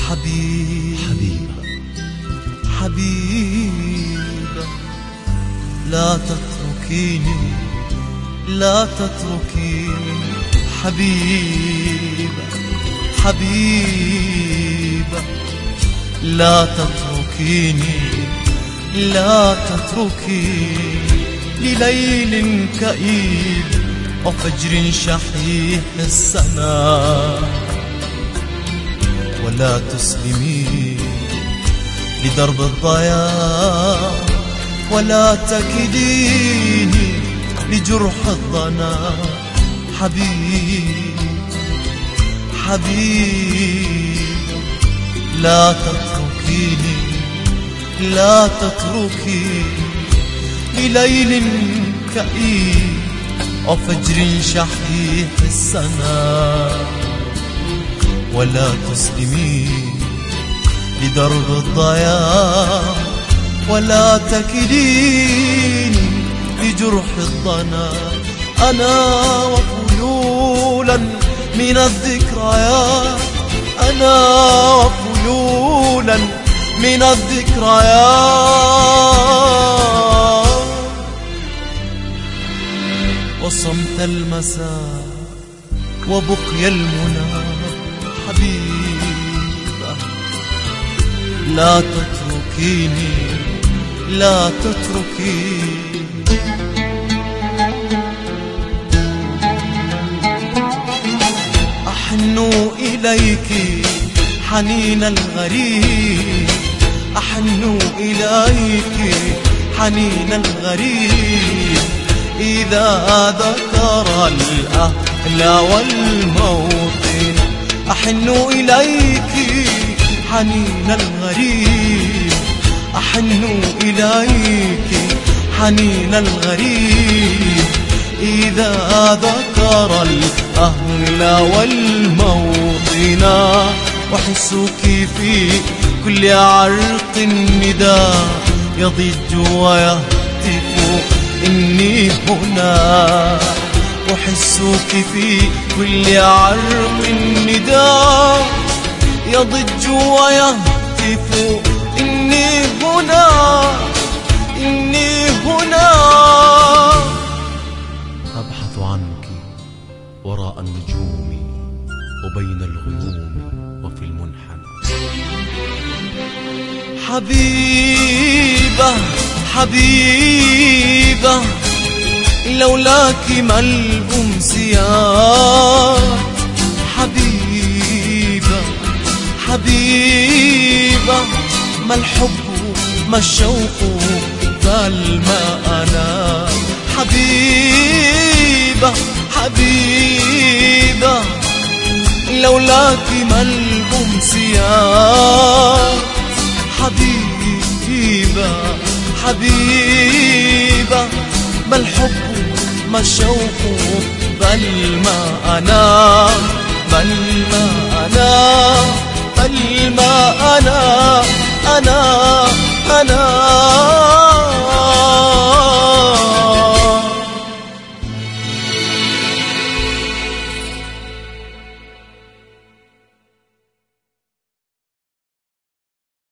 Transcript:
حبيبة حبيبة لا تتركيني لا تتركيني حبيبة حبيبة لا تتركيني لا تتركيني لليل كئيب وفجر شحيح السماء ولا تسلمي لدرب الضياع ولا تكديني لجرح الظنا حبيب حبيب لا تتركيني لا تتركيني لليل كئيب وفجر شحيح السماء ولا تسلمي لدرب الضياع ولا تكديني لجرح الظنا أنا وفيولا من الذكريات أنا وفيولا من الذكريات وصمت المساء وبقي المنى حبيبة لا تتركيني لا تتركيني أحن إليك حنين الغريب أحن إليك حنين الغريب إذا ذكر الأهل والموطن أحن إليك حنين الغريب أحن إليك حنين الغريب إذا ذكر الأهل والموطن وحسك في كل عرق النداء يضج ويهتف إني هنا أحسك في كل عرق النداء يضج ويهتف إني هنا إني هنا أبحث عنك وراء النجوم وبين الغيوم وفي المنحنى حبيبة حبيبة لولاك ما الأمسيات حبيبة حبيبة ما الحب ما الشوق بل ما أنا حبيبة حبيبة لولاك ما الأمسيات حبيبة حبيبة ما الحب ما الشوق بل ما أنا بل ما أنا بل ما أنا